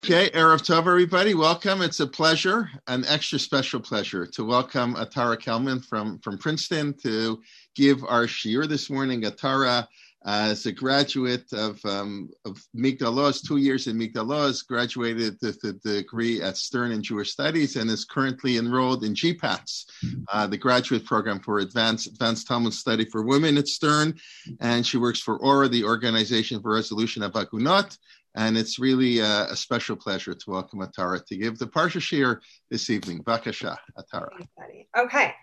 Okay, Erev Tov, everybody. Welcome. It's a pleasure, an extra special pleasure, to welcome Atara Kelman from Princeton to give our shiur this morning. Atara is a graduate of Migdal Oz, 2 years in Migdal Oz, graduated with a degree at Stern in Jewish Studies, and is currently enrolled in GPATS, the graduate program for advanced Talmud study for women at Stern. And she works for ORA, the Organization for Resolution of Agunot. And it's really a special pleasure to welcome Atara to give the Parsha shiur this evening. Bakasha, Atara. Okay,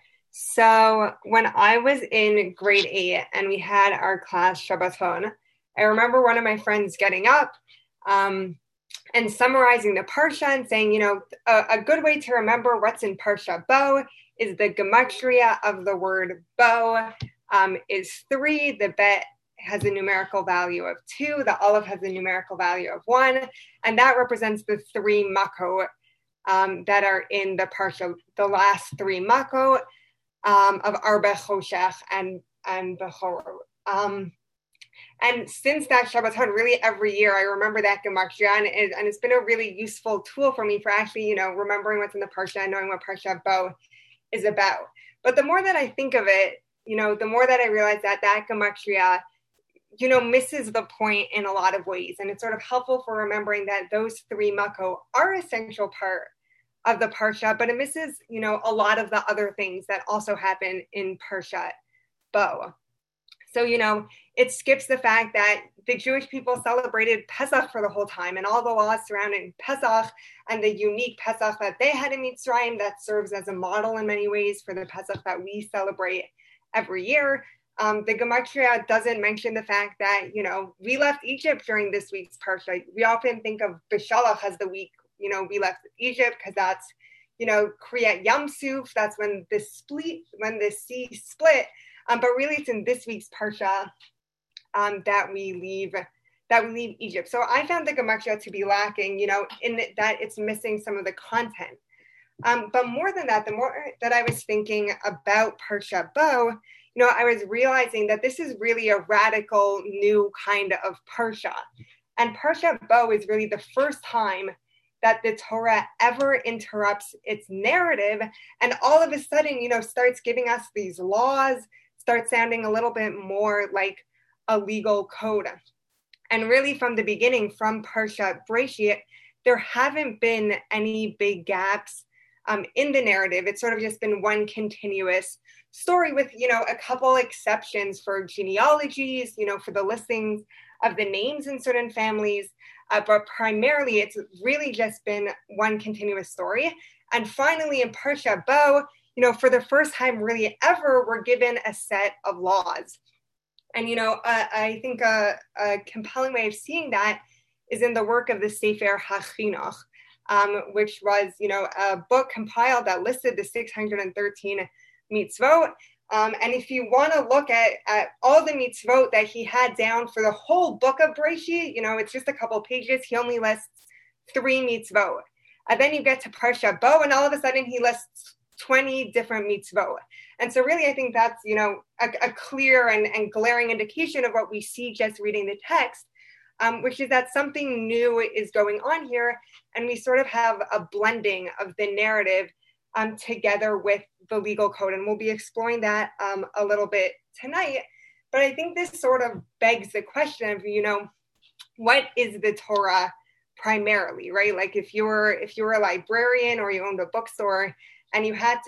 so when I was in grade 8 and we had our class Shabbaton, I remember one of my friends getting up and summarizing the Parsha and saying, a good way to remember what's in Parsha Bo is the gematria of the word Bo is 3, the Bet has a numerical value of 2, the Aleph has a numerical value of 1, and that represents the 3 makot that are in the Parsha, the last 3 makot of Arba, Choshech, and Bechorot. And since that Shabbaton, really every year I remember that gematria, and it's been a really useful tool for me for actually, remembering what's in the Parsha and knowing what Parsha Bo is about. But the more that I think of it, the more that I realize that gematria misses the point in a lot of ways. And it's sort of helpful for remembering that those 3 makot are an essential part of the Parsha, but it misses, a lot of the other things that also happen in Parsha Bo. So, it skips the fact that the Jewish people celebrated Pesach for the whole time and all the laws surrounding Pesach and the unique Pesach that they had in Mitzrayim that serves as a model in many ways for the Pesach that we celebrate every year. The gematria doesn't mention the fact that, we left Egypt during this week's Parsha. We often think of Beshalach as the week, we left Egypt because that's, Kriyat Yam Suf. That's when the sea split. But really it's in this week's Parsha that we leave Egypt. So I found the gematria to be lacking, in that it's missing some of the content. But more than that, the more that I was thinking about Parsha Bo, I was realizing that this is really a radical new kind of Parsha. And Parsha Bo is really the first time that the Torah ever interrupts its narrative and all of a sudden, starts giving us these laws, starts sounding a little bit more like a legal code. And really from the beginning, from Parsha Breshit, there haven't been any big gaps in the narrative. It's sort of just been one continuous story with, a couple exceptions for genealogies, for the listings of the names in certain families. But primarily, it's really just been one continuous story. And finally, in Parsha Bo, for the first time really ever, we're given a set of laws. And, I think a compelling way of seeing that is in the work of the Sefer HaChinuch, which was, a book compiled that listed the 613 mitzvot. And if you want to look at all the mitzvot that he had down for the whole book of Breshit, it's just a couple pages. He only lists 3 mitzvot. And then you get to Parsha Bo, and all of a sudden he lists 20 different mitzvot. And so really, I think that's, a clear and glaring indication of what we see just reading the text, which is that something new is going on here. And we sort of have a blending of the narrative together with the legal code. And we'll be exploring that a little bit tonight. But I think this sort of begs the question of, what is the Torah primarily, right? Like if you were a librarian or you owned a bookstore and you had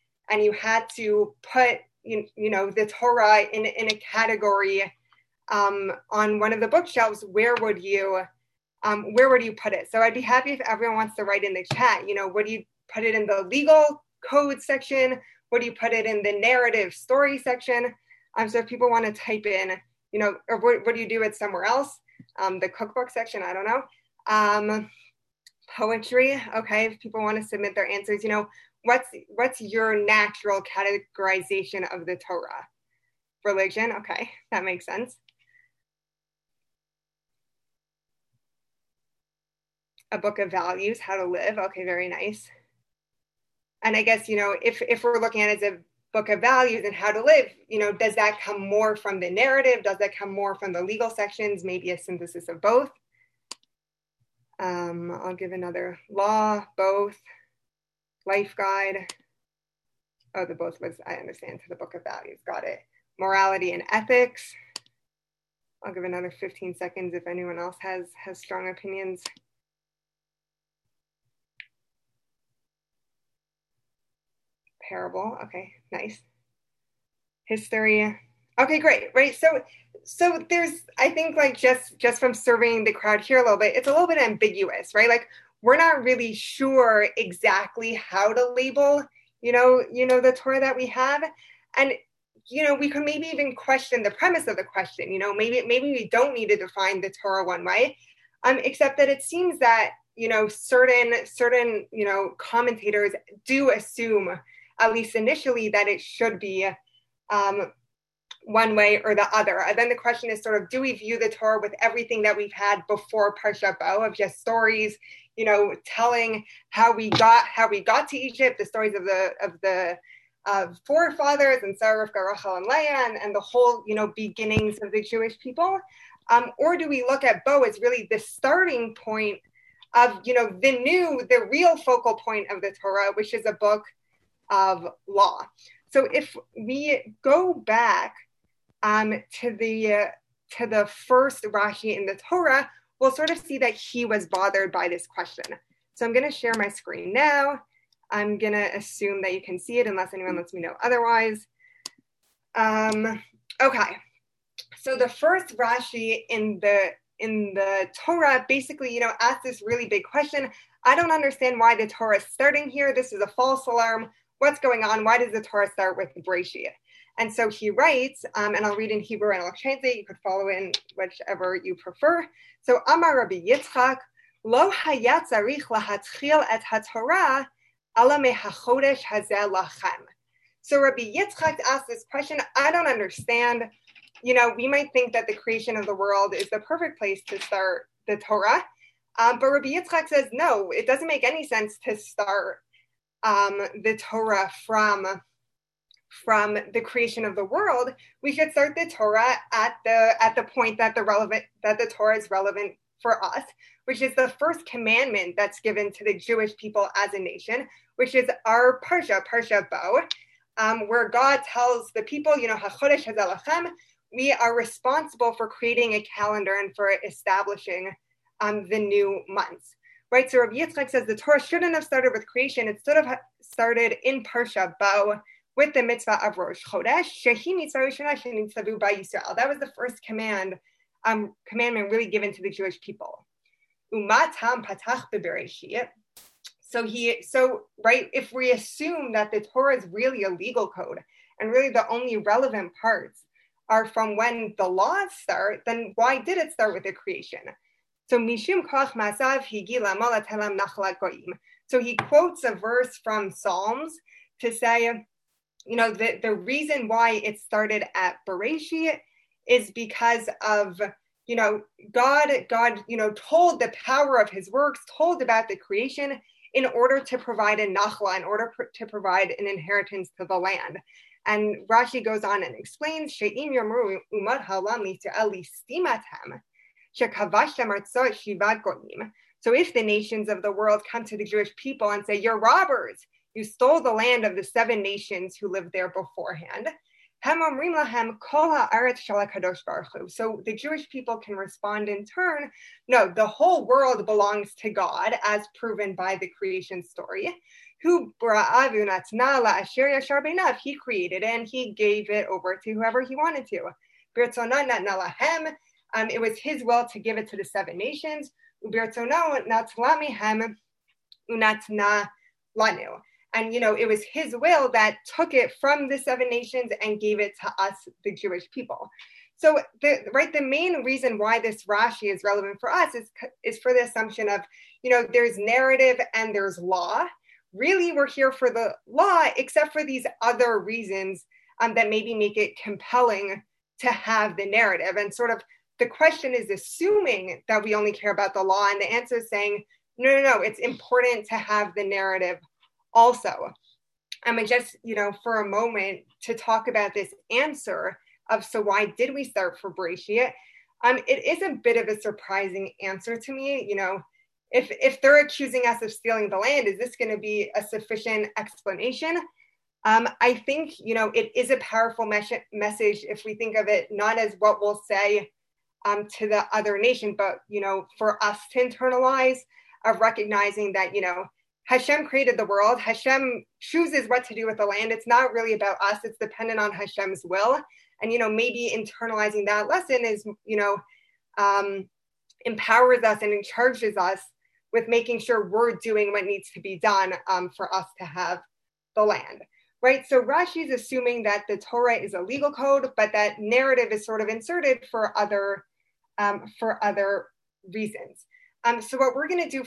to put, the Torah in a category on one of the bookshelves, where would you put it? So I'd be happy if everyone wants to write in the chat, what do you put it in the legal code section? What do you put it in the narrative story section? So if people want to type in, or what do you do it somewhere else? The cookbook section, I don't know. Poetry, okay, if people want to submit their answers, what's your natural categorization of the Torah? Religion, okay, that makes sense. A book of values, how to live, okay, very nice. And I guess, if we're looking at it as a book of values and how to live, does that come more from the narrative? Does that come more from the legal sections? Maybe a synthesis of both? I'll give another law, both, life guide. Oh, the both was, I understand, to the book of values. Got it. Morality and ethics. I'll give another 15 seconds if anyone else has strong opinions. Parable. Okay, nice. History. Okay, great. Right. So there's, I think, like just from surveying the crowd here a little bit, it's a little bit ambiguous, right? Like we're not really sure exactly how to label, the Torah that we have, and we could maybe even question the premise of the question. Maybe we don't need to define the Torah one way, except that it seems that certain commentators do assume, at least initially, that it should be one way or the other. And then the question is sort of, do we view the Torah with everything that we've had before Parshat Bo, of just stories, telling how we got to Egypt, the stories of the forefathers, and Sarah, Rivka, Rachel, and Leah, and the whole, beginnings of the Jewish people? Or do we look at Bo as really the starting point of, the real focal point of the Torah, which is a book of law? So if we go back to the first Rashi in the Torah, we'll sort of see that he was bothered by this question. So I'm going to share my screen now. I'm going to assume that you can see it unless anyone lets me know otherwise. Okay. So the first Rashi in the Torah basically, asks this really big question. I don't understand why the Torah is starting here. This is a false alarm. What's going on? Why does the Torah start with Bereshit? And so he writes, and I'll read in Hebrew and I'll translate. You could follow in whichever you prefer. So Amar Rabbi Yitzchak, Lo hayat zarich lahatchil et haTorah ala mehachodesh hazeh lachem. So Rabbi Yitzchak asked this question. I don't understand. We might think that the creation of the world is the perfect place to start the Torah. But Rabbi Yitzchak says, no, it doesn't make any sense to start the Torah from the creation of the world. We should start the Torah at the point that the Torah is relevant for us, which is the first commandment that's given to the Jewish people as a nation, which is our Parsha Bo, where God tells the people, HaChodesh Hazeh Lachem, we are responsible for creating a calendar and for establishing the new months. Right, so Rabbi Yitzchak says the Torah shouldn't have started with creation. It should have started in Parsha Bo with the mitzvah of Rosh Chodesh. Shehi mitzvah rishona shenitzavu b'Yisrael. That was the first commandment really given to the Jewish people. Umatam patach bebereshit. So if we assume that the Torah is really a legal code and really the only relevant parts are from when the laws start, then why did it start with the creation? So Mishum Koach Masav Higila Malatelam Nachlat Goyim. So he quotes a verse from Psalms to say, the reason why it started at Bereshit is because of, God, told the power of his works, told about the creation in order to provide a nachla, in order to provide an inheritance to the land. And Rashi goes on and explains, She'im Yomru Umad Halam Yisrael Listimatem. So if the nations of the world come to the Jewish people and say, you're robbers, you stole the land of the 7 nations who lived there beforehand, so the Jewish people can respond in turn, no, the whole world belongs to God, as proven by the creation story. He created it and he gave it over to whoever he wanted to. It was his will to give it to the 7 nations. And, it was his will that took it from the 7 nations and gave it to us, the Jewish people. So, the main reason why this Rashi is relevant for us is for the assumption of, there's narrative and there's law. Really, we're here for the law, except for these other reasons that maybe make it compelling to have the narrative. And sort of the question is assuming that we only care about the law, and the answer is saying, no, it's important to have the narrative also. And just, for a moment to talk about this answer of, so why did we start for Bereshit? It is a bit of a surprising answer to me. if they're accusing us of stealing the land, is this going to be a sufficient explanation? I think, it is a powerful message if we think of it not as what we'll say to the other nation, but, for us to internalize of recognizing that, Hashem created the world. Hashem chooses what to do with the land. It's not really about us. It's dependent on Hashem's will. And, maybe internalizing that lesson is, empowers us and charges us with making sure we're doing what needs to be done for us to have the land. Right. So Rashi is assuming that the Torah is a legal code, but that narrative is sort of inserted for other reasons. So what we're going to do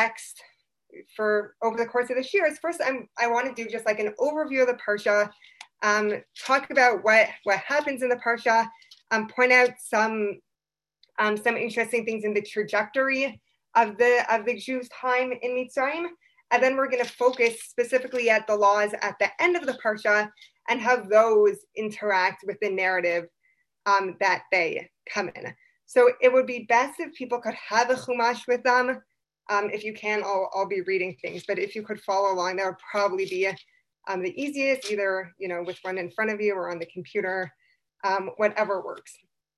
over the course of this year is first, I want to do just like an overview of the Parsha, talk about what happens in the Parsha, point out some interesting things in the trajectory of the Jews' time in Mitzrayim. And then we're going to focus specifically at the laws at the end of the Parsha and how those interact with the narrative that they come in. So it would be best if people could have a Chumash with them. If you can, I'll be reading things. But if you could follow along, that would probably be the easiest, either with one in front of you or on the computer, whatever works.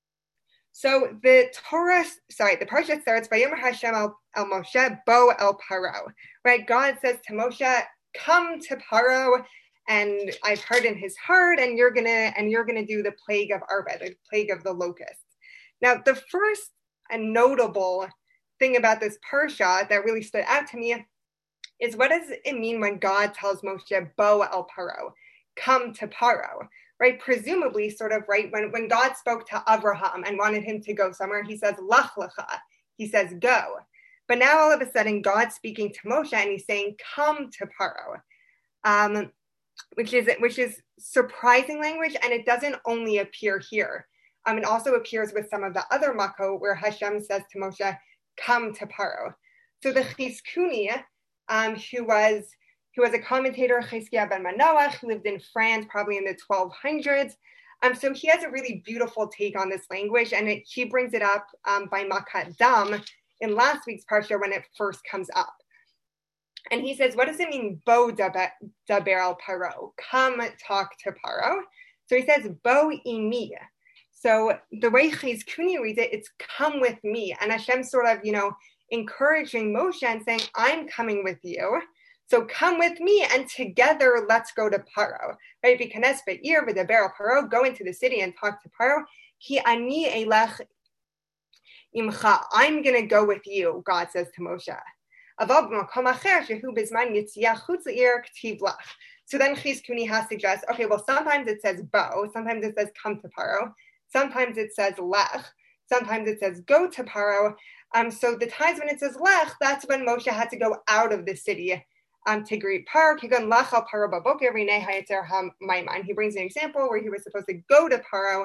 So the Parsha starts by Yomer Hashem el Moshe bo el Paro. Right? God says to Moshe, "Come to Paro, and I've hardened his heart, and you're gonna do the plague of Arba, the plague of the locusts." Now, the first and notable thing about this Parsha that really stood out to me is, what does it mean when God tells Moshe bo el Paro, come to Paro? Right, presumably, sort of, right, when God spoke to Abraham and wanted him to go somewhere, he says, Lach lecha, he says, go. But now all of a sudden, God's speaking to Moshe and he's saying, come to Paro, which is surprising language, and it doesn't only appear here. It also appears with some of the other Mako where Hashem says to Moshe, come to Paro. So the Chizkuni, who was a commentator, Chizkiah ben Manoach, who lived in France probably in the 1200s. So he has a really beautiful take on this language, and he brings it up by Makat Dam in last week's Parsha when it first comes up. And he says, what does it mean, bo daber al Paro? Come talk to Paro. So he says, bo imi. So the way Chizkuni reads it, it's come with me. And Hashem sort of, encouraging Moshe and saying, I'm coming with you. So come with me, and together let's go to Paro. Right? V'kanes be'ir v'daber al Paro, go into the city and talk to Paro. Ki ani elech imcha, I'm going to go with you, God says to Moshe. So then Chizkuni has suggests, okay, well, sometimes it says bo, sometimes it says come to Paro, sometimes it says lech, sometimes it says go to Paro. So the times when it says lech, that's when Moshe had to go out of the city to greet Paro. He brings an example where he was supposed to go to Paro,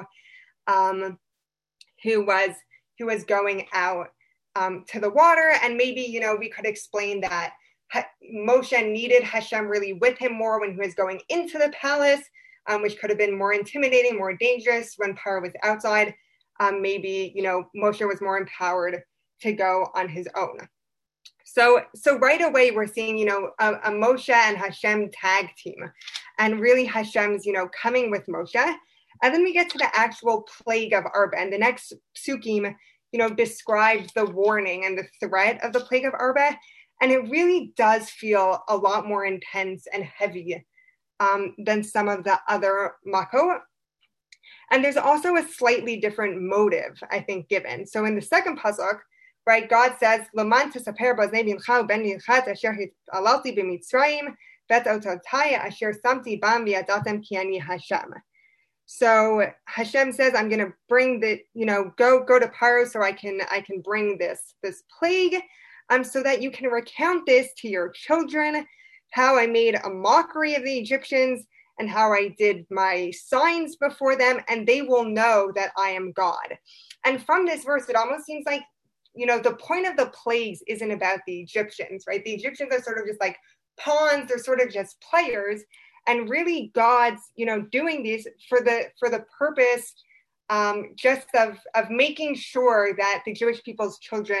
who was going out to the water, and maybe we could explain that Moshe needed Hashem really with him more when he was going into the palace, which could have been more intimidating, more dangerous when Paro was outside. Maybe Moshe was more empowered to go on his own. So right away we're seeing, a Moshe and Hashem tag team, and really Hashem's, coming with Moshe. And then we get to the actual plague of Arba, and the next psukim, describes the warning and the threat of the plague of Arba. And it really does feel a lot more intense and heavy than some of the other Mako. And there's also a slightly different motive, I think, given. So in the second pasuk, right, God says, "Laman tesaper baznei bincha ben yinchat asher halalti b'Mitzrayim vet ototai asher samti bam v'yadatem ki ani Hashem." So Hashem says, "I'm going to bring the, go to Paro so I can bring this plague, so that you can recount this to your children, how I made a mockery of the Egyptians and how I did my signs before them, and they will know that I am God." And from this verse, it almost seems like, the point of the plagues isn't about the Egyptians, right? The Egyptians are sort of just like pawns, they're sort of just players. And really God's, doing these for the purpose just of making sure that the Jewish people's children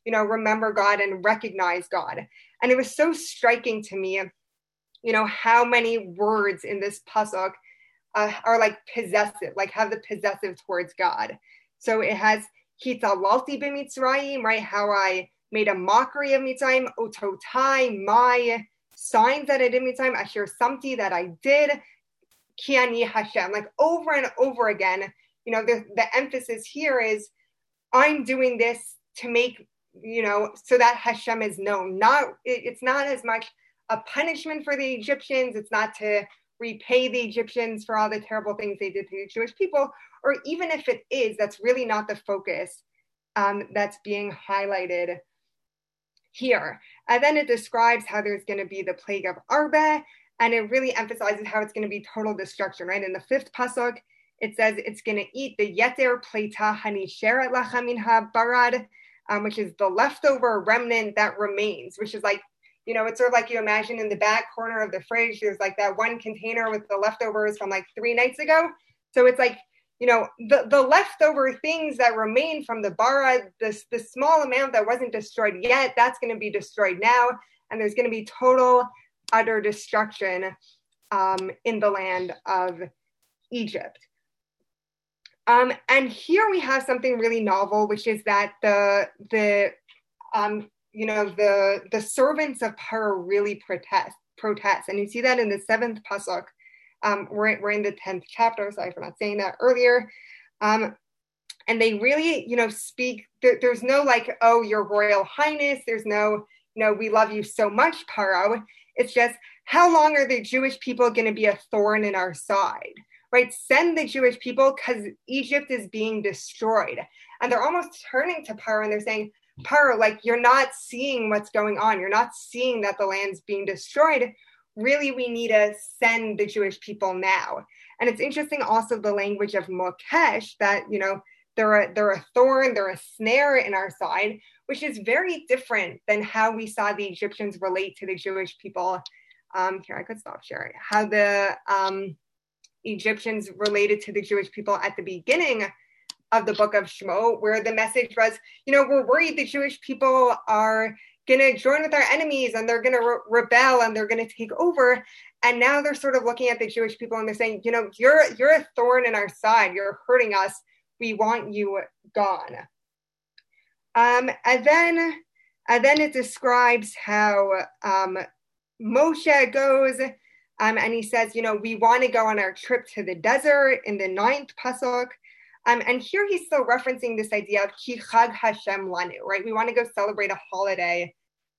remember God and recognize God. And it was so striking to me, how many words in this pasuk are like possessive, like have the possessive towards God. So it has Hitzalalti b'Mitzrayim, right? How I made a mockery of Mitzrayim, Ototai, my signs that I did Mitzrayim, Asher Samti, that I did, Kiani Hashem, like over and over again. The emphasis here is I'm doing this to make, so that Hashem is known. It's not as much a punishment for the Egyptians. It's not to repay the Egyptians for all the terrible things they did to the Jewish people, or even if it is, that's really not the focus that's being highlighted here. And then it describes how there's going to be the plague of Arba, and it really emphasizes how it's going to be total destruction, right? In the 5th pasuk, it says it's going to eat the yeter pleita hanisheret lacha minha barad, which is the leftover remnant that remains, which is like, it's sort of like you imagine in the back corner of the fridge, there's like that one container with the leftovers from like 3 nights ago. So it's like, the leftover things that remain from the bara, the small amount that wasn't destroyed yet, that's going to be destroyed now. And there's going to be total, utter destruction in the land of Egypt. And here we have something really novel, which is that the servants of Paro really protest. And you see that in the 7th pasuk. We're in the 10th chapter, sorry for not saying that earlier. And they really, speak, there's no like, oh, your royal highness. There's no, we love you so much, Paro. It's just, how long are the Jewish people going to be a thorn in our side? Right? Send the Jewish people, because Egypt is being destroyed. And they're almost turning to Paro and they're saying, Paro, like, you're not seeing what's going on. You're not seeing that the land's being destroyed. Really, we need to send the Jewish people now. And it's interesting also the language of Mokesh, that, they're a thorn, they're a snare in our side, which is very different than how we saw the Egyptians relate to the Jewish people. Here, I could stop sharing. How the Egyptians related to the Jewish people at the beginning of the book of Shemot, where the message was, we're worried the Jewish people are going to join with our enemies and they're going to rebel and they're going to take over. And now they're sort of looking at the Jewish people and they're saying, you're a thorn in our side. You're hurting us. We want you gone. And then it describes how Moshe goes and he says, we want to go on our trip to the desert in the 9th pasuk. And here he's still referencing this idea of Ki Chag Hashem Lanu, right? We want to go celebrate a holiday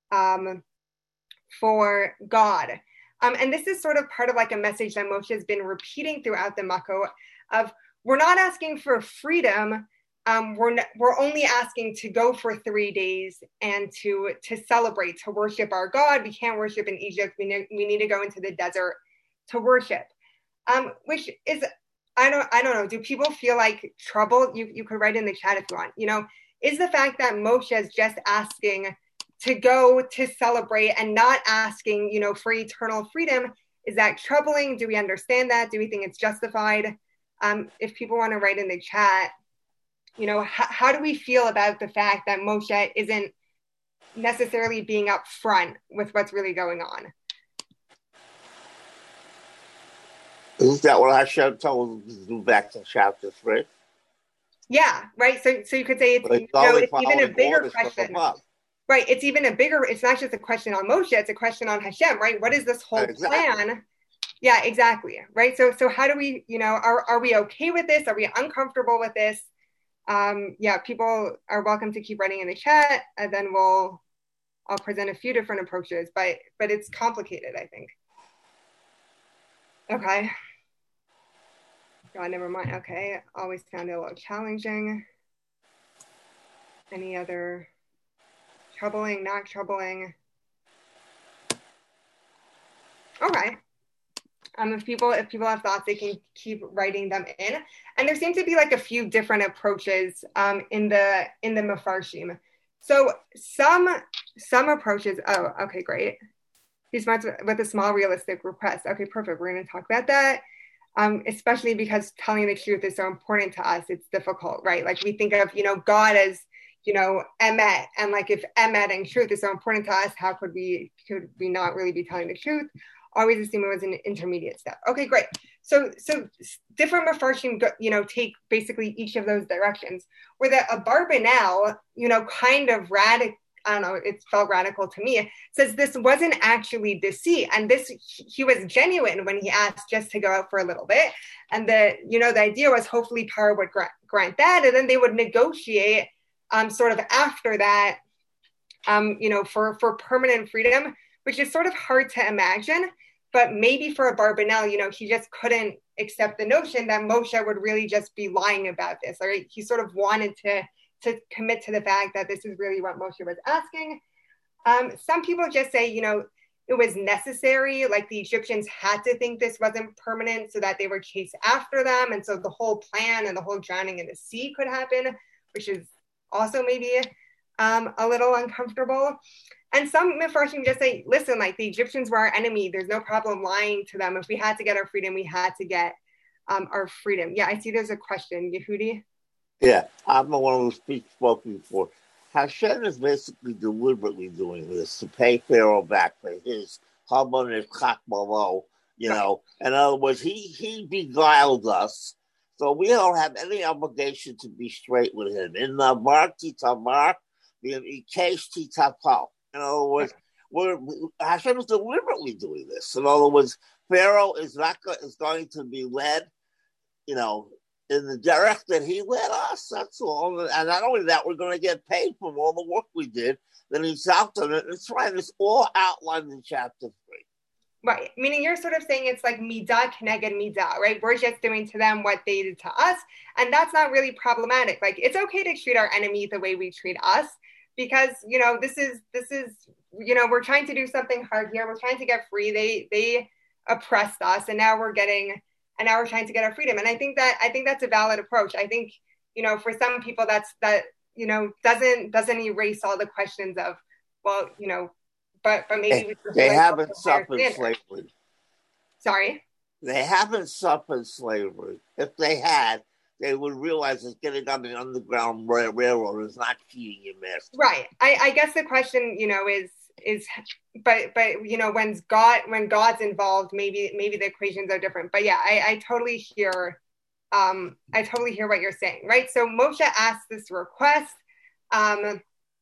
for God. And this is sort of part of like a message that Moshe has been repeating throughout the Makot of, we're not asking for freedom. We're only asking to go for 3 days and to celebrate, to worship our God. We can't worship in Egypt. We need to go into the desert to worship, which is, I don't know. Do people feel like trouble? You could write in the chat if you want. Is the fact that Moshe is just asking to go to celebrate and not asking, for eternal freedom, is that troubling? Do we understand that? Do we think it's justified? If people want to write in the chat, how do we feel about the fact that Moshe isn't necessarily being upfront with what's really going on? Isn't that what Hashem told us to do back to chapter 3? Yeah, right. So you could say it's even a bigger question. Right. It's not just a question on Moshe, it's a question on Hashem, right? What is this whole plan? Yeah, exactly. Right. So how do we, are we okay with this? Are we uncomfortable with this? People are welcome to keep writing in the chat, and then I'll present a few different approaches, but it's complicated, I think. Okay. God, never mind. Okay. Always found it a little challenging. Any other troubling, not troubling? Okay. If people have thoughts, they can keep writing them in. And there seem to be like a few different approaches in the Mefarshim. So some approaches. Oh, okay, great. He's with a small realistic request. Okay, perfect. We're going to talk about that. Especially because telling the truth is so important to us. It's difficult, right? Like we think of, God as, emet, and like if emet and truth is so important to us, how could we not really be telling the truth? Always assume it was an intermediate step. Okay, great. So different Mefarshim, take basically each of those directions. Where the Abarbanel, kind of radical. I don't know, it felt radical to me. It says this wasn't actually deceit. And he was genuine when he asked just to go out for a little bit. And the idea was hopefully Paro would grant that. And then they would negotiate sort of after that, for permanent freedom, which is sort of hard to imagine. But maybe for Abarbanel, he just couldn't accept the notion that Moshe would really just be lying about this. Right? He sort of wanted to commit to the fact that this is really what Moshe was asking. Some people just say, it was necessary, like the Egyptians had to think this wasn't permanent so that they would chase after them. And so the whole plan and the whole drowning in the sea could happen, which is also maybe a little uncomfortable. And some Mefarshim just say, listen, like the Egyptians were our enemy. There's no problem lying to them. If we had to get our freedom, we had to get our freedom. Yeah, I see there's a question. Yehudi? Yeah, I'm the one who's spoken before. Hashem is basically deliberately doing this to pay Pharaoh back for his Haman and Chakmalo, In other words, he beguiled us, so we don't have any obligation to be straight with him. In the Marti Tamar, the case Titapal. In other words, Hashem is deliberately doing this. In other words, Pharaoh is going to be led, in the direction that he led us, that's all. And not only that, we're going to get paid for all the work we did. Then he's out on it. It's right. It's all outlined in chapter 3. Right. Meaning you're sort of saying it's like midah keneged midah, right? We're just doing to them what they did to us. And that's not really problematic. Like, it's okay to treat our enemy the way we treat us because, this is, we're trying to do something hard here. We're trying to get free. They oppressed us and now we're trying to get our freedom. And I think that's a valid approach. I think, for some people that doesn't erase all the questions of, well, but maybe they haven't suffered slavery. Sorry? They haven't suffered slavery. If they had, they would realize that getting on the Underground Railroad is not cheating your master. Right. I guess the question, is but when God's involved, maybe the equations are different. But yeah, I totally hear what you're saying, right? So Moshe asks this request, and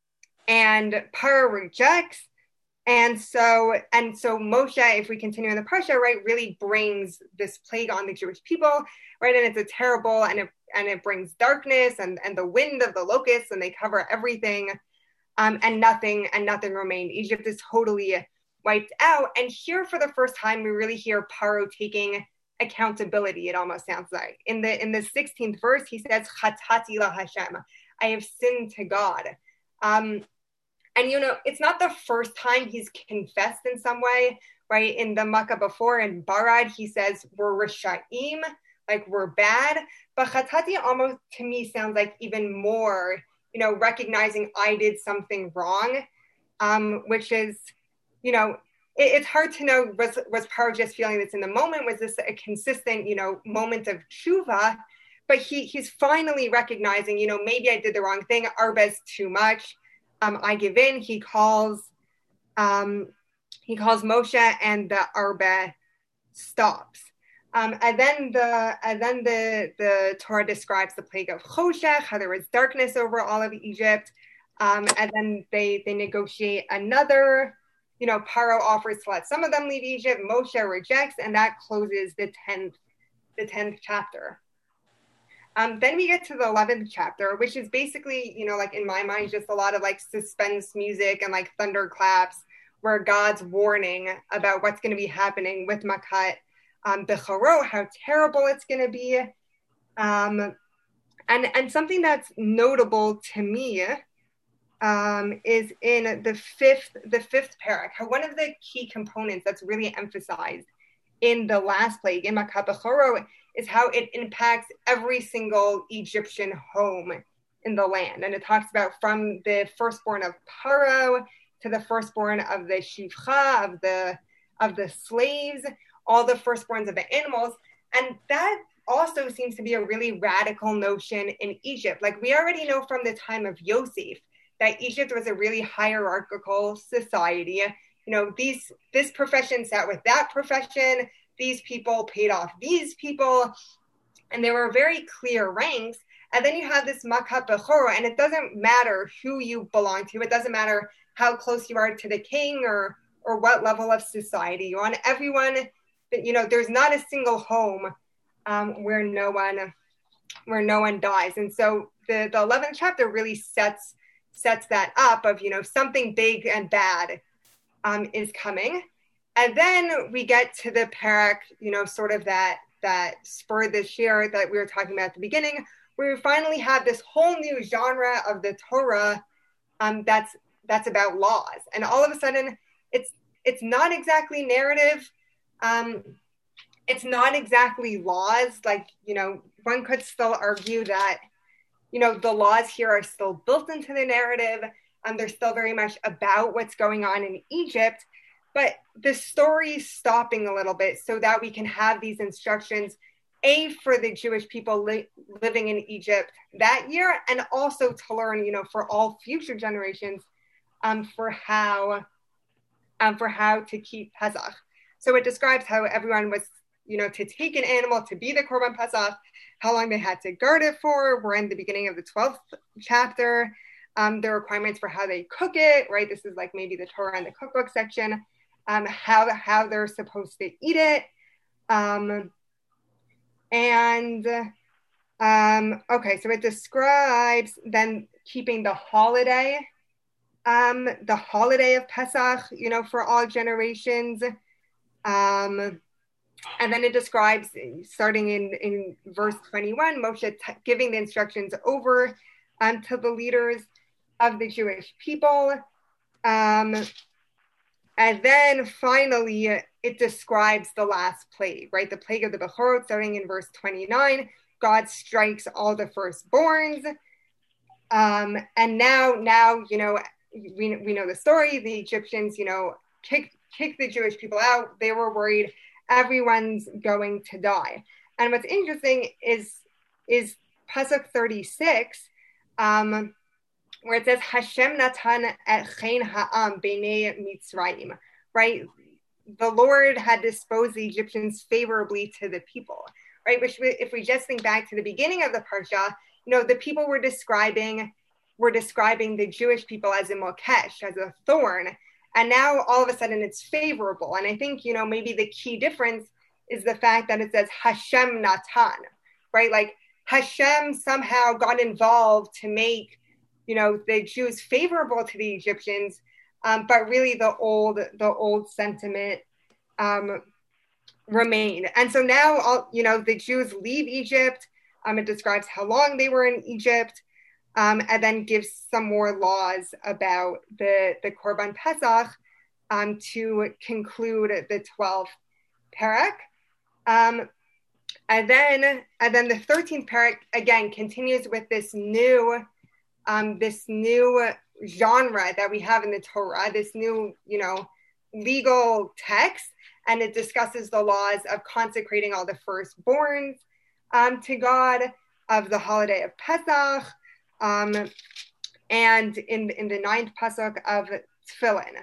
Paro rejects, and so Moshe, if we continue in the parsha, right, really brings this plague on the Jewish people, right? And it's a terrible, and it brings darkness and the wind of the locusts, and they cover everything. And nothing remained. Egypt is totally wiped out. And here, for the first time, we really hear Paro taking accountability. It almost sounds like in the 16th verse, he says, "Chatati la Hashem," I have sinned to God. And it's not the first time he's confessed in some way, right? In the Makkah before, in Barad, he says, "We're Risha'im," like we're bad. But Chatati almost to me sounds like even more. Recognizing I did something wrong, which is, it's hard to know, was Paro just feeling this in the moment? Was this a consistent, moment of tshuva? But he's finally recognizing, maybe I did the wrong thing. Arbe's too much. I give in. He calls Moshe, and the Arbe stops. And then the Torah describes the plague of Choshech, how there was darkness over all of Egypt. And then they negotiate another, Paro offers to let some of them leave Egypt. Moshe rejects, and that closes the 10th chapter. Then we get to the 11th chapter, which is basically, like in my mind, just a lot of like suspense music and like thunderclaps, where God's warning about what's going to be happening with Makat Becharo, how terrible it's going to be. And something that's notable to me is in the fifth parak, how one of the key components that's really emphasized in the last plague, in Makat Becharo, is how it impacts every single Egyptian home in the land. And it talks about from the firstborn of Paro to the firstborn of the Shivcha, of the slaves, all the firstborns of the animals. And that also seems to be a really radical notion in Egypt. Like we already know from the time of Yosef that Egypt was a really hierarchical society. This profession sat with that profession. These people paid off these people, and there were very clear ranks. And then you have this Makat Bechora, and it doesn't matter who you belong to. It doesn't matter how close you are to the king or what level of society you're on. Everyone, there's not a single home where no one dies. And so the 11th chapter really sets that up of, something big and bad is coming. And then we get to the parak, sort of that spurred this year that we were talking about at the beginning, where we finally have this whole new genre of the Torah that's about laws. And all of a sudden, it's not exactly narrative. It's not exactly laws. Like, one could still argue that, the laws here are still built into the narrative. They're still very much about what's going on in Egypt. But the story's stopping a little bit so that we can have these instructions, for the Jewish people living in Egypt that year, and also to learn, for all future generations, for how to keep Pesach. So it describes how everyone was, to take an animal to be the Korban Pesach, how long they had to guard it for. We're in the beginning of the 12th chapter. The requirements for how they cook it, right? This is like maybe the Torah and the cookbook section. How they're supposed to eat it. Okay, so it describes then keeping the holiday of Pesach, for all generations. And then it describes, starting in verse 21, Moshe giving the instructions over to the leaders of the Jewish people. And then finally, it describes the last plague, right? The plague of the Bechorot, starting in verse 29. God strikes all the firstborns. And now, we know the story. The Egyptians, kicked the Jewish people out. They were worried everyone's going to die. And what's interesting is Pasuk 36, where it says, Hashem natan et chen ha'am b'nei Mitzrayim, right? The Lord had disposed the Egyptians favorably to the people, right? Which, if we just think back to the beginning of the Parsha, the people were describing the Jewish people as a mokesh, as a thorn. And now all of a sudden it's favorable. And I think, maybe the key difference is the fact that it says Hashem natan, right? Like Hashem somehow got involved to make, the Jews favorable to the Egyptians. But really the old sentiment remained. And so now, the Jews leave Egypt. It describes how long they were in Egypt, and then gives some more laws about the Korban Pesach to conclude the 12th parak. And then the 13th parak, again, continues with this new genre that we have in the Torah, this new, legal text, and it discusses the laws of consecrating all the firstborns to God, of the holiday of Pesach, and in the 9th pasuk of Tefillin.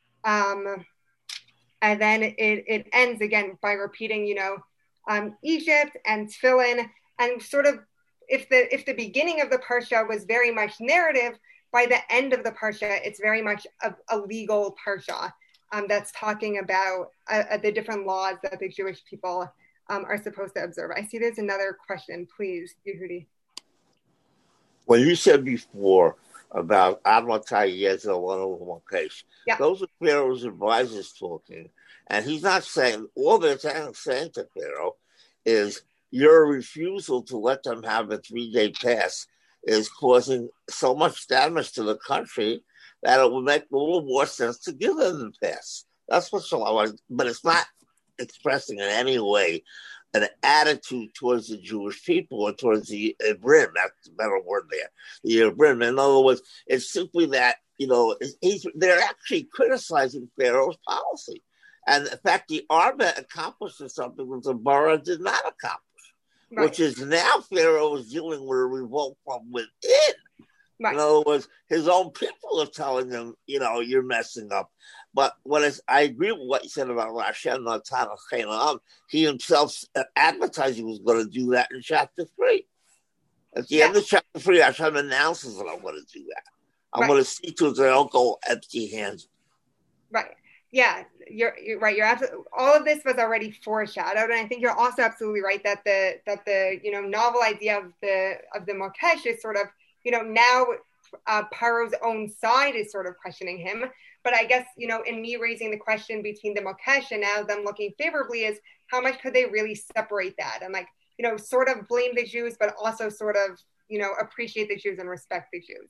And then it ends again by repeating, Egypt and Tefillin, and sort of, if the beginning of the Parsha was very much narrative, by the end of the Parsha, it's very much a legal Parsha that's talking about the different laws that the Jewish people are supposed to observe. I see there's another question. Please, Yehudi. When you said before about Admatai Yezel case, those are Pharaoh's advisors talking. And he's not saying, all they're saying to Pharaoh is, your refusal to let them have a 3-day pass is causing so much damage to the country that it would make a little more sense to give them the pass. That's what Shalom was, but it's not expressing in any way an attitude towards the Jewish people or towards the Ibrim. That's a better word there. The Ibrim. In other words, it's simply that, they're actually criticizing Pharaoh's policy. And in fact, the Arba accomplishes something that the Bara did not accomplish, Right. which is now Pharaoh is dealing with a revolt from within. Right. In other words, his own people are telling him, you're messing up. But I agree with what you said about Hashem Natan Chenam. He himself advertised he was going to do that in chapter 3. At the end of chapter 3, Hashem announces that I'm going to do that. I'm going to see to it that I don't go empty-handed. Right. Yeah, you're right. You're absolutely. All of this was already foreshadowed, and I think you're also absolutely right that the novel idea of the Mokesh is sort of now Paro's own side is sort of questioning him. But I guess in me raising the question between the Mokesh and now them looking favorably is how much could they really separate that and sort of blame the Jews, but also sort of appreciate the Jews and respect the Jews.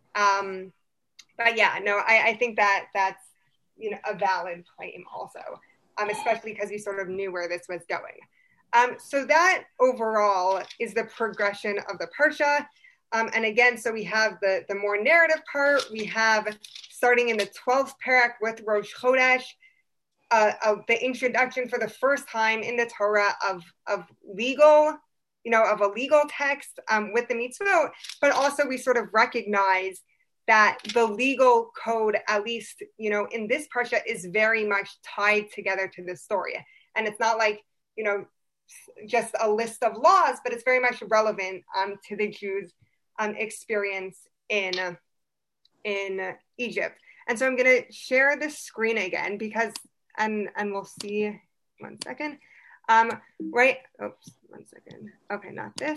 But yeah, no, I think that's a valid claim also, especially because we sort of knew where this was going. So that overall is the progression of the Parsha. And again, so we have the more narrative part. We have starting in the 12th parak with Rosh Chodesh, the introduction for the first time in the Torah of legal, of a legal text with the mitzvot, but also we sort of recognize that the legal code, at least, in this parsha, is very much tied together to this story. And it's not like, just a list of laws, but it's very much relevant to the Jews' experience in Egypt. And so I'm going to share the screen again because, and we'll see, 1 second. Right. Oops, 1 second. Okay, not this.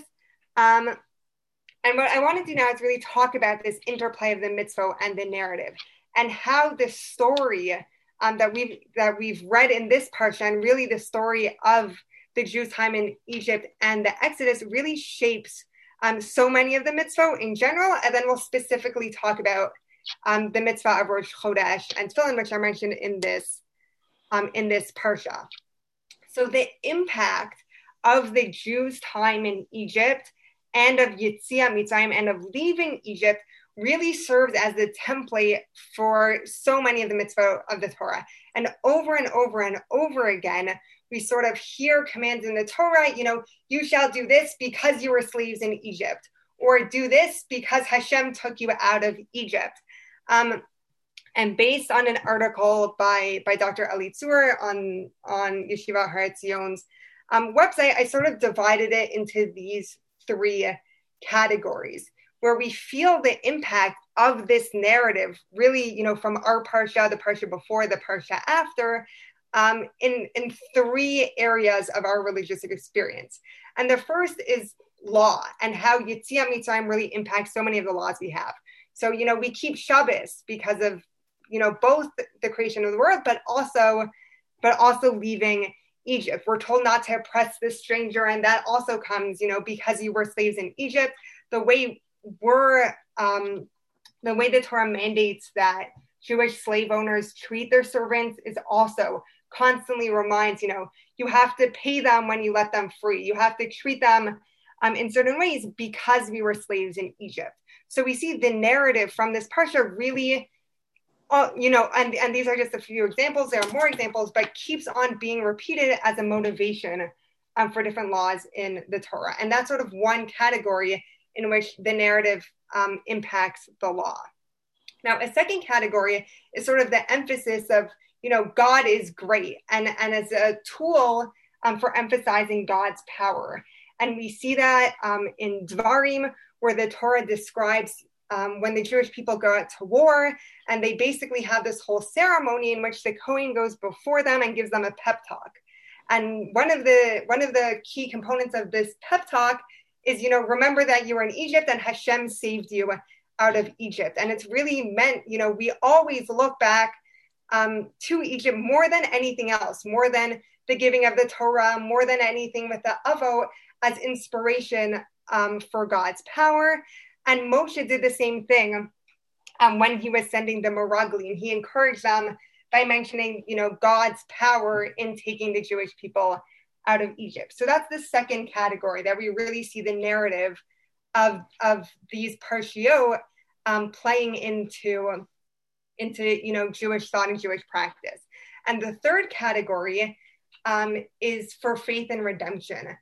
And what I want to do now is really talk about this interplay of the mitzvah and the narrative, and how the story that we've read in this parsha, and really the story of the Jews' time in Egypt and the Exodus, really shapes so many of the mitzvah in general. And then we'll specifically talk about the mitzvah of Rosh Chodesh and Tefillin, which are mentioned in this parsha. So the impact of the Jews' time in Egypt and of Yetziat Mitzrayim and of leaving Egypt really serves as the template for so many of the mitzvot of the Torah. And over and over again, we sort of hear commands in the Torah, you shall do this because you were slaves in Egypt, or do this because Hashem took you out of Egypt. And based on an article by Dr. Eli Tzur on Yeshiva Har Etzion's website, I sort of divided it into these 3 categories where we feel the impact of this narrative really, from our parsha, the parsha before, the parsha after, in 3 areas of our religious experience. And the first is law and how Yetziat Mitzrayim really impacts so many of the laws we have. So, we keep Shabbos because of, both the creation of the world, but also leaving Egypt. We're told not to oppress this stranger, and that also comes, because you were slaves in Egypt. The way the Torah mandates that Jewish slave owners treat their servants is also constantly reminds, you have to pay them when you let them free. You have to treat them in certain ways because we were slaves in Egypt. So we see the narrative from this parsha really, and these are just a few examples. There are more examples, but keeps on being repeated as a motivation for different laws in the Torah. And that's sort of one category in which the narrative impacts the law. Now, a second category is sort of the emphasis of, God is great, and as a tool for emphasizing God's power. And we see that in Dvarim, where the Torah describes when the Jewish people go out to war, and they basically have this whole ceremony in which the Kohen goes before them and gives them a pep talk. And one of the key components of this pep talk is, remember that you were in Egypt and Hashem saved you out of Egypt. And it's really meant, we always look back to Egypt more than anything else, more than the giving of the Torah, more than anything with the Avot, as inspiration for God's power. And Moshe did the same thing when he was sending the Meraglim. He encouraged them by mentioning, God's power in taking the Jewish people out of Egypt. So that's the second category that we really see the narrative of these parshiot playing into Jewish thought and Jewish practice. And the third category is for faith and redemption.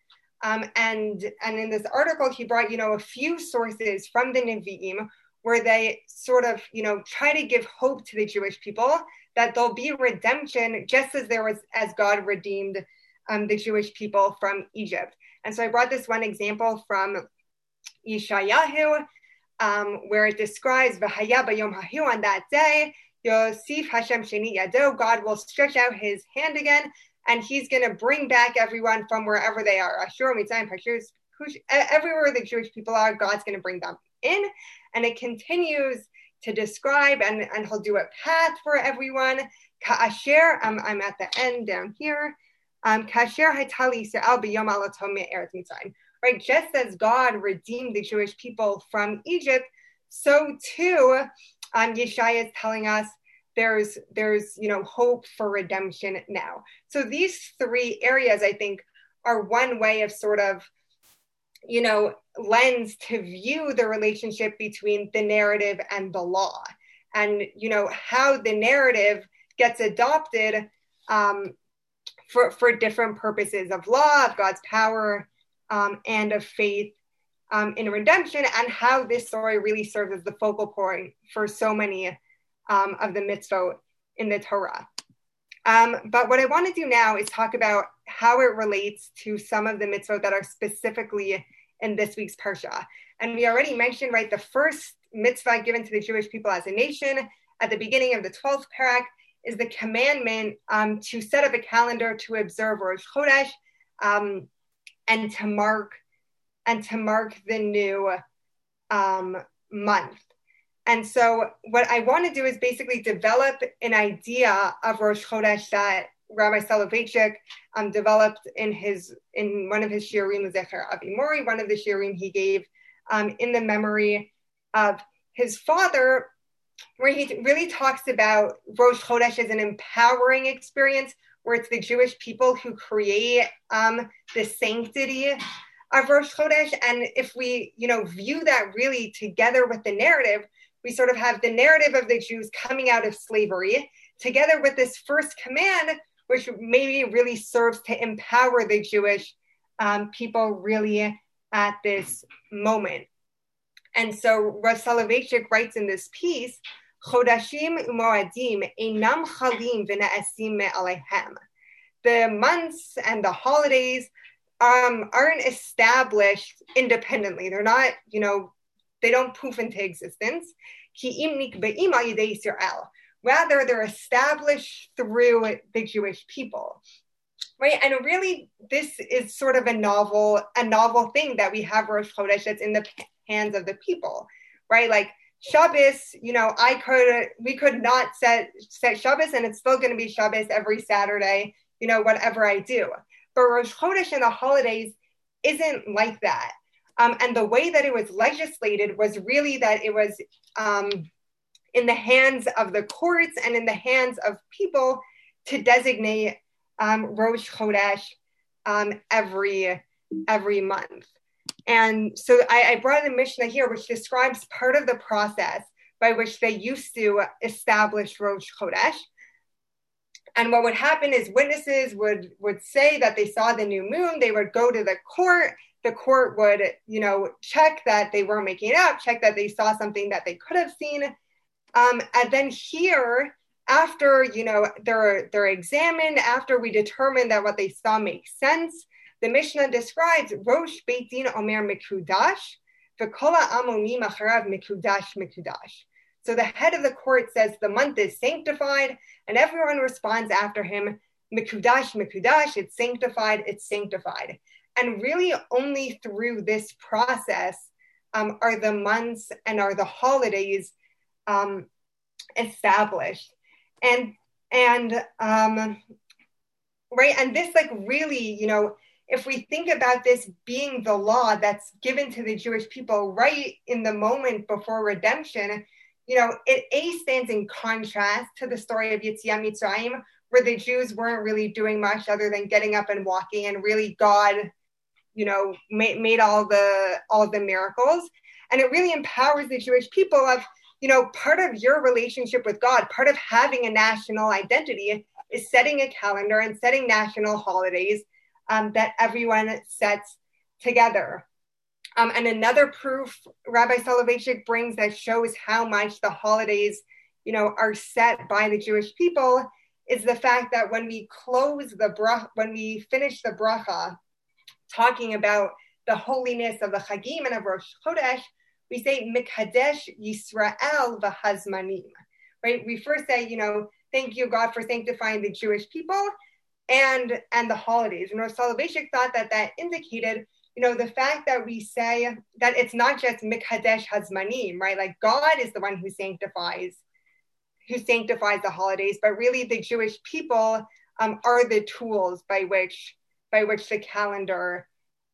And in this article, he brought, a few sources from the Nevi'im where they sort of, try to give hope to the Jewish people that there'll be redemption just as God redeemed the Jewish people from Egypt. And so I brought this one example from Yeshayahu, where it describes V'haya b'yom hahu, on that day, Yosif Hashem sheni yado, God will stretch out his hand again, and he's going to bring back everyone from wherever they are. Ashur, Mitzrayim, Pashur, Cush, everywhere the Jewish people are, God's going to bring them in. And it continues to describe, and he'll do a path for everyone. Ka'asher, I'm at the end down here. Ka'asher haytali Yisrael b'yom alatom me'eretz Mitzrayim. Right, just as God redeemed the Jewish people from Egypt, so too, Yeshaya is telling us there's hope for redemption now. So these three areas, I think, are one way of sort of, lens to view the relationship between the narrative and the law, and how the narrative gets adopted for different purposes of law, of God's power, and of faith in redemption, and how this story really serves as the focal point for so many of the mitzvot in the Torah. But what I want to do now is talk about how it relates to some of the mitzvot that are specifically in this week's Parsha. And we already mentioned, right, the first mitzvah given to the Jewish people as a nation at the beginning of the 12th parak is the commandment to set up a calendar to observe Rosh Chodesh, and to mark the new month. And so what I want to do is basically develop an idea of Rosh Chodesh that Rabbi Soloveitchik developed in one of his shiurim, Zecher Avi Mori, one of the shiurim he gave in the memory of his father, where he really talks about Rosh Chodesh as an empowering experience, where it's the Jewish people who create the sanctity of Rosh Chodesh. And if we, view that really together with the narrative, we sort of have the narrative of the Jews coming out of slavery together with this first command, which maybe really serves to empower the Jewish people really at this moment. And so Rav Soloveitchik writes in this piece, Chodashim u'moadim einam chalim v'na'asim me'aleihem. The months and the holidays aren't established independently. They're not, they don't poof into existence. Ki im nikbe'im al yidei Yisrael. Rather, they're established through the Jewish people, right? And really, this is sort of a novel thing that we have Rosh Chodesh that's in the hands of the people, right? Like Shabbos, we could not set Shabbos, and it's still going to be Shabbos every Saturday, whatever I do. But Rosh Chodesh and the holidays isn't like that. And the way that it was legislated was really that it was in the hands of the courts and in the hands of people to designate Rosh Chodesh every month. And so I brought in a Mishnah here, which describes part of the process by which they used to establish Rosh Chodesh. And what would happen is witnesses would say that they saw the new moon. They would go to the court. The court would, check that they weren't making it up, check that they saw something that they could have seen. And then here, after, they're examined, after we determine that what they saw makes sense, the Mishnah describes Rosh Beit Din Omer Mekudash, V'kol ha'amonim acharav Mekudash Mekudash. So the head of the court says the month is sanctified, and everyone responds after him, Mekudash Mekudash, it's sanctified, it's sanctified. And really only through this process are the months and are the holidays established. And right, and this really, if we think about this being the law that's given to the Jewish people right in the moment before redemption, it stands in contrast to the story of Yetziat Mitzrayim, where the Jews weren't really doing much other than getting up and walking, and really God, made all the miracles. And it really empowers the Jewish people of, part of your relationship with God, part of having a national identity is setting a calendar and setting national holidays that everyone sets together. And another proof Rabbi Soloveitchik brings that shows how much the holidays, are set by the Jewish people is the fact that when we finish the bracha, talking about the holiness of the Chagim and of Rosh Chodesh, we say Mikadesh Yisrael v'Hazmanim, right? We first say, thank you, God, for sanctifying the Jewish people and the holidays. And Rosh Soloveitchik thought that indicated, the fact that we say that it's not just Mikadesh Hazmanim, right? Like God is the one who sanctifies the holidays, but really the Jewish people are the tools by which the calendar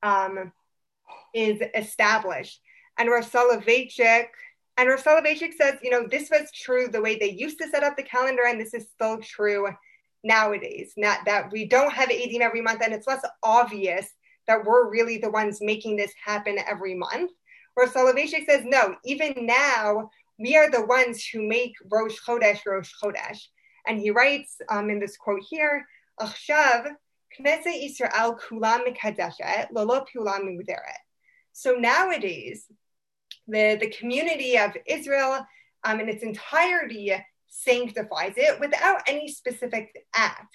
is established. And Rosh Soloveitchik says, this was true the way they used to set up the calendar, and this is still true nowadays. Not that we don't have Eidim every month, and it's less obvious that we're really the ones making this happen every month. Rosh Soloveitchik says, no, even now, we are the ones who make Rosh Chodesh. And he writes in this quote here, Achshav, Knesset Yisrael kulam mikadeshet, lolo pulam muderet. So nowadays, the community of Israel in its entirety sanctifies it without any specific act.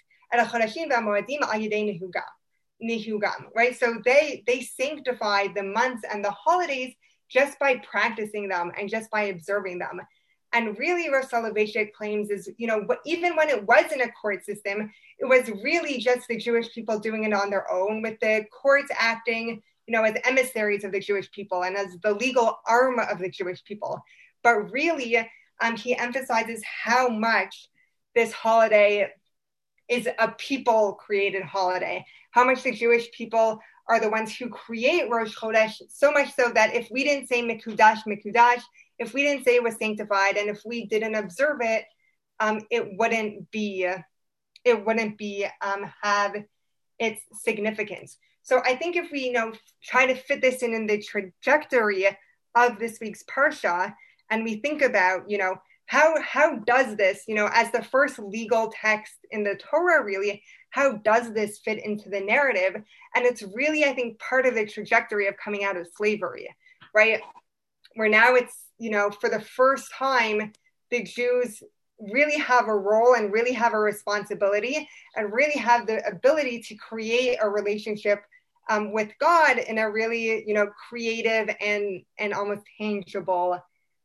Right? So they sanctify the months and the holidays just by practicing them and just by observing them. And really, Rosh Soloveitchik claims is, even when it was in a court system, it was really just the Jewish people doing it on their own, with the courts acting, as emissaries of the Jewish people and as the legal arm of the Jewish people. But really, he emphasizes how much this holiday is a people-created holiday, how much the Jewish people are the ones who create Rosh Chodesh, so much so that if we didn't say Mekudash, if we didn't say it was sanctified, and if we didn't observe it, it wouldn't have its significance. So I think if we, try to fit this in the trajectory of this week's Parsha, and we think about, how does this, as the first legal text in the Torah, really, how does this fit into the narrative? And it's really, I think, part of the trajectory of coming out of slavery, right? Where now it's, for the first time, the Jews really have a role and really have a responsibility and really have the ability to create a relationship with God in a really, creative and almost tangible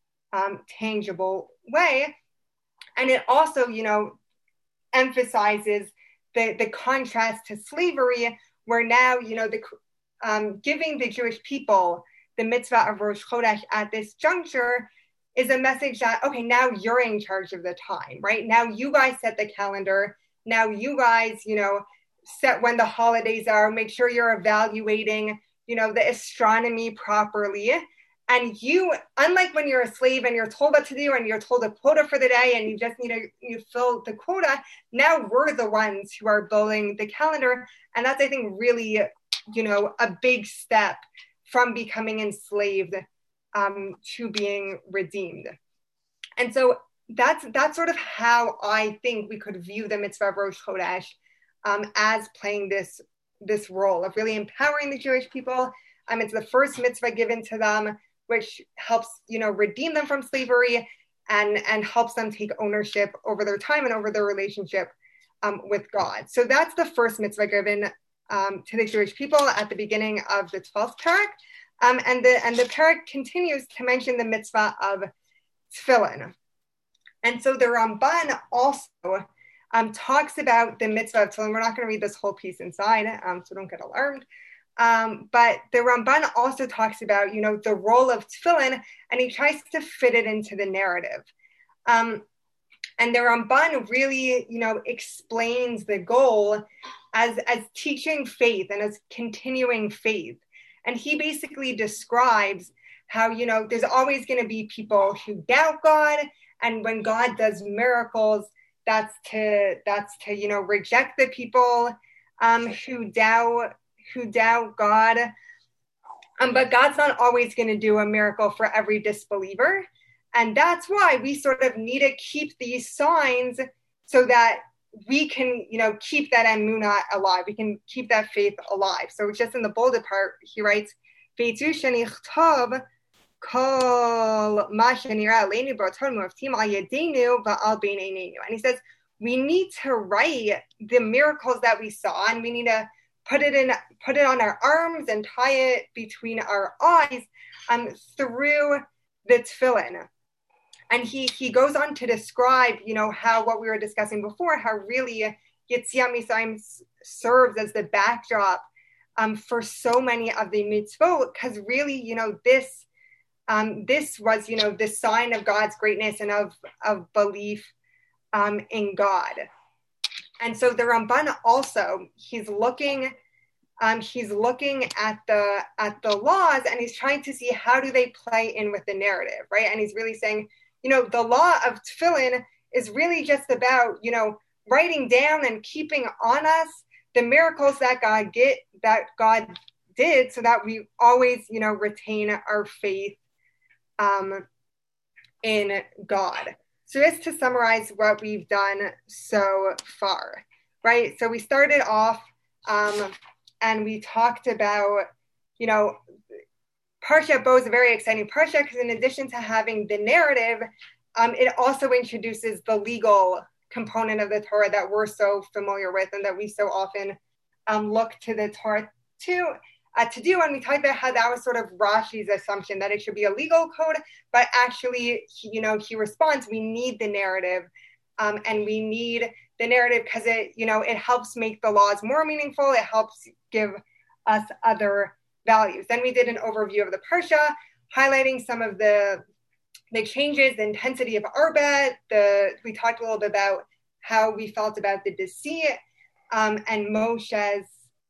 way. And it also, emphasizes the contrast to slavery, where now, giving the Jewish people the mitzvah of Rosh Chodesh at this juncture is a message that, okay, now you're in charge of the time, right? Now you guys set the calendar. Now you guys, set when the holidays are, make sure you're evaluating, the astronomy properly. And you, unlike when you're a slave and you're told what to do and you're told a quota for the day and you just need you fill the quota, now we're the ones who are building the calendar. And that's, I think, really, a big step from becoming enslaved to being redeemed. And so that's sort of how I think we could view the mitzvah of Rosh Chodesh as playing this role of really empowering the Jewish people. It's the first mitzvah given to them, which helps, redeem them from slavery and helps them take ownership over their time and over their relationship with God. So that's the first mitzvah given to the Jewish people at the beginning of the 12th parak. And the parak continues to mention the mitzvah of tefillin. And so the Ramban also talks about the mitzvah of tefillin. We're not going to read this whole piece inside, so don't get alarmed. But the Ramban also talks about, the role of tefillin, and he tries to fit it into the narrative. And the Ramban really, explains the goal as teaching faith and as continuing faith. And he basically describes how, there's always going to be people who doubt God. And when God does miracles, that's to reject the people who doubt God. But God's not always going to do a miracle for every disbeliever. And that's why we sort of need to keep these signs so that we can, keep that emunah alive. We can keep that faith alive. So just in the bolded part, he writes, "Veitu shenichtov kol ma shenira aleinu b'oton mu'aftim al yedenu va'al beineinenu." And he says, we need to write the miracles that we saw, and we need to put it on our arms and tie it between our eyes through the tefillin. And he goes on to describe, how what we were discussing before, how really Yetziat Mitzrayim serves as the backdrop for so many of the mitzvot, because really, this was, the sign of God's greatness and of belief in God. And so the Ramban also, he's looking at the laws, and he's trying to see how do they play in with the narrative, right? And he's really saying, the law of tefillin is really just about, writing down and keeping on us the miracles that God did, so that we always, retain our faith in God. So just to summarize what we've done so far, right? So we started off and we talked about, Parsha Bo is a very exciting parsha because in addition to having the narrative, it also introduces the legal component of the Torah that we're so familiar with and that we so often look to the Torah to do. And we talked about how that was sort of Rashi's assumption that it should be a legal code, but actually, he responds, we need the narrative, and we need the narrative because it helps make the laws more meaningful. It helps give us other values. Then we did an overview of the Parsha, highlighting some of the changes, the intensity of Arba. We talked a little bit about how we felt about the deceit and Moshe's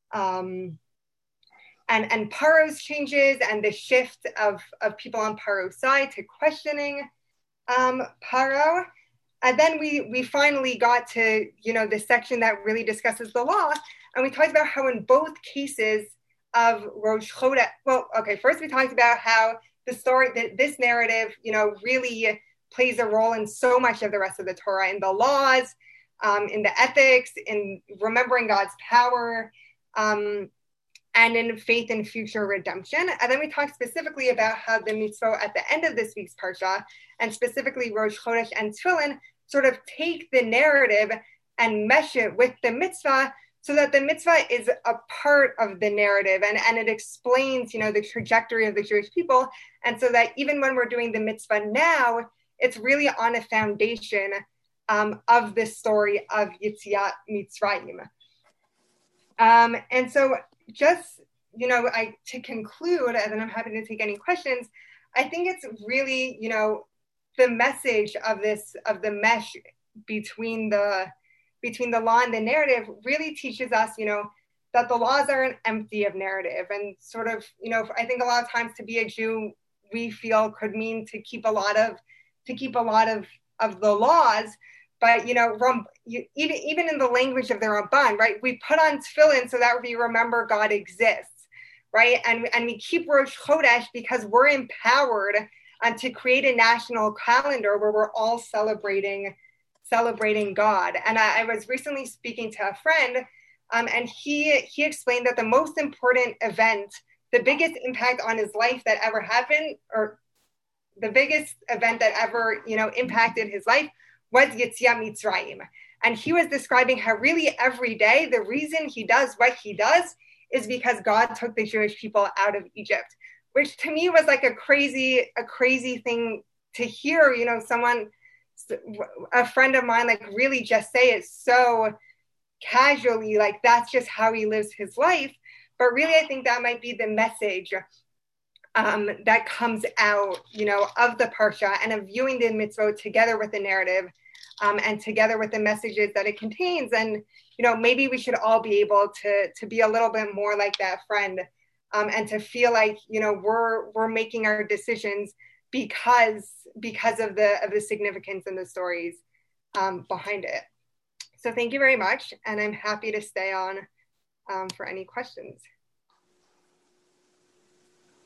and Paro's changes and the shift of people on Paro's side to questioning Paro. And then we finally got to, the section that really discusses the law. And we talked about how in both cases of Rosh Chodesh, first we talked about how the story, this narrative, really plays a role in so much of the rest of the Torah, in the laws, in the ethics, in remembering God's power, and in faith in future redemption. And then we talked specifically about how the mitzvot at the end of this week's parsha, and specifically Rosh Chodesh and Tefillin, sort of take the narrative and mesh it with the mitzvah, so that the mitzvah is a part of the narrative and it explains, the trajectory of the Jewish people. And so that even when we're doing the mitzvah now, it's really on a foundation of this story of Yetziat Mitzrayim. And so just, to conclude, and then I'm happy to take any questions, I think it's really, the message of the mesh between the law and the narrative really teaches us, that the laws aren't empty of narrative. And sort of, I think a lot of times to be a Jew, we feel could mean to keep a lot of the laws. But, even in the language of the Ramban, right, we put on tefillin so that we remember God exists, right? And we keep Rosh Chodesh because we're empowered to create a national calendar where we're all celebrating God. And I was recently speaking to a friend, and he explained that the most important event, the biggest impact on his life that ever happened, or the biggest event that ever, impacted his life, was Yetziat Mitzrayim. And he was describing how really every day, the reason he does what he does is because God took the Jewish people out of Egypt, which to me was like a crazy thing to hear, a friend of mine, like really just say it so casually, like that's just how he lives his life. But really, I think that might be the message that comes out, of the Parsha, and of viewing the mitzvot together with the narrative and together with the messages that it contains. And, maybe we should all be able to be a little bit more like that friend and to feel like, we're making our decisions because of the significance and the stories behind it. So thank you very much. And I'm happy to stay on for any questions.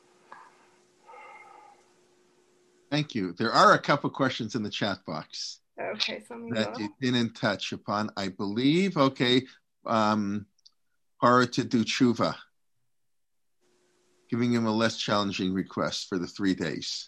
Thank you. There are a couple questions in the chat box. Okay, so that you didn't touch upon, I believe. Okay, Para to do tshuva, giving him a less challenging request for the 3 days.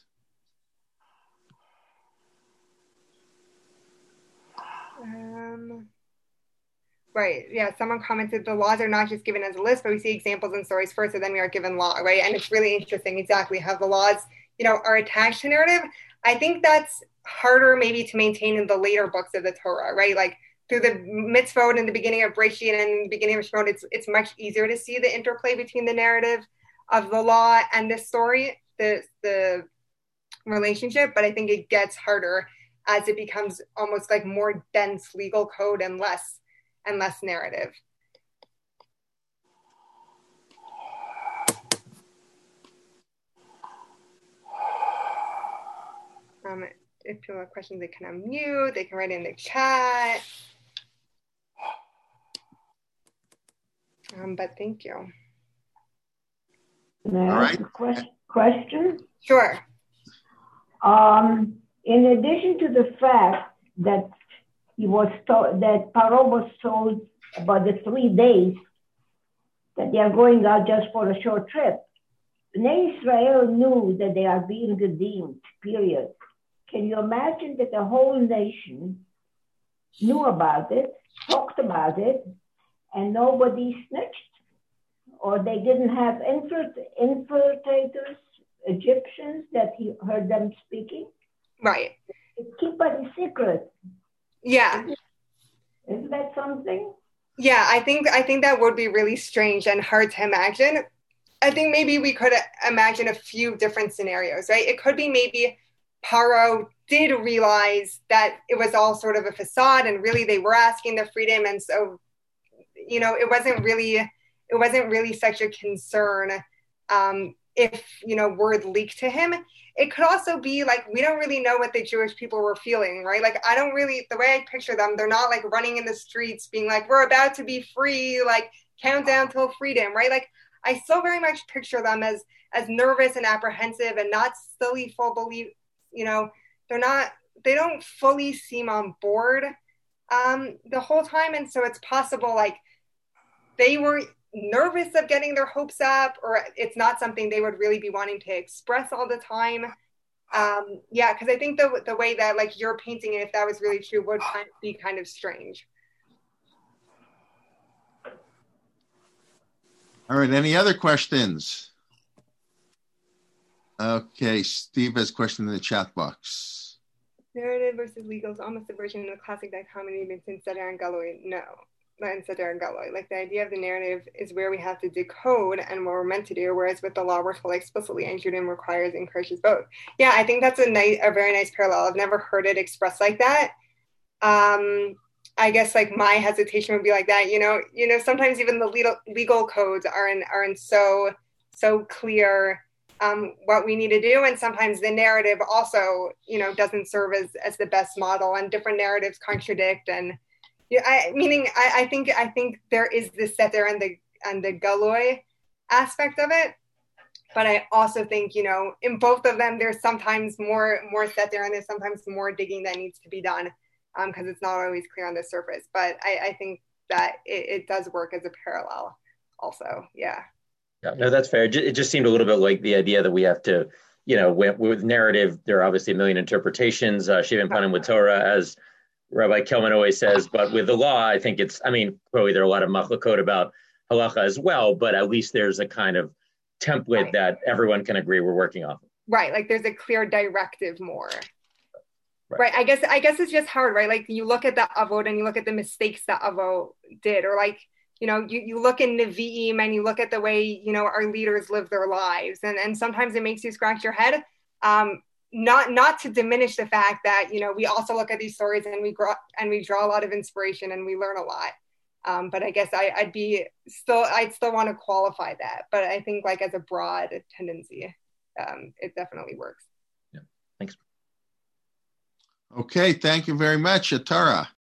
Right. Yeah. Someone commented the laws are not just given as a list, but we see examples and stories first, and then we are given law. Right. And it's really interesting exactly how the laws, are attached to narrative. I think that's harder maybe to maintain in the later books of the Torah. Right. Like through the mitzvot in the beginning of Breshit and the beginning of Shemot, it's much easier to see the interplay between the narrative of the law and the story, the relationship. But I think it gets harder as it becomes almost like more dense legal code and less narrative. If people have questions, they can unmute. They can write in the chat. But thank you. May I ask a question? Sure. In addition to the fact that that Paro was told about the 3 days that they are going out just for a short trip, Bnei Israel knew that they are being redeemed, period. Can you imagine that the whole nation knew about it, talked about it, and nobody snitched? Or they didn't have infiltrators, Egyptians, that he heard them speaking? Right. Keep it secret. Yeah. Isn't that something? Yeah, I think that would be really strange and hard to imagine. I think maybe we could imagine a few different scenarios, right? It could be maybe Paro did realize that it was all sort of a facade and really they were asking the freedom. And so, it wasn't really such a concern if, word leaked to him. It could also be like, we don't really know what the Jewish people were feeling, right? Like, the way I picture them, they're not like running in the streets being like, we're about to be free, like countdown till freedom, right? Like, I still very much picture them as nervous and apprehensive and not fully full belief, they don't fully seem on board the whole time. And so it's possible like they were nervous of getting their hopes up, or it's not something they would really be wanting to express all the time. Because I think the way that like you're painting it, if that was really true, would be kind of strange. All right, any other questions? Okay, Steve has a question in the chat box. Narrative versus legal is almost a version of the classic dichotomy between Seder and Galoi. No. And Seder and Galoi. Like the idea of the narrative is where we have to decode and what we're meant to do, whereas with the law we're told explicitly, and Judaism requires and encourages both. Yeah, I think that's a very nice parallel. I've never heard it expressed like that. I guess like my hesitation would be like that. Sometimes even the legal codes aren't so clear what we need to do, and sometimes the narrative also doesn't serve as the best model, and different narratives contradict and. Yeah, I think there is the Seter and the Galoi aspect of it, but I also think in both of them there's sometimes more Seter and there's sometimes more digging that needs to be done because it's not always clear on the surface. But I think that it does work as a parallel, also. Yeah. Yeah, no, that's fair. It just seemed a little bit like the idea that we have to, with narrative, there are obviously a million interpretations. Shivan Panim with Torah, as Rabbi Kelman always says, but with the law, I think probably there are a lot of machlokot about halacha as well, but at least there's a kind of template that everyone can agree we're working off of. Right, like there's a clear directive more. Right. I guess it's just hard, right? Like you look at the Avot and you look at the mistakes that Avot did, or like, you look in Nevi'im and you look at the way, our leaders live their lives. And sometimes it makes you scratch your head. Not to diminish the fact that we also look at these stories and we draw a lot of inspiration and we learn a lot. But I guess I'd still want to qualify that. But I think like as a broad tendency, it definitely works. Yeah, thanks. Okay, thank you very much, Tara.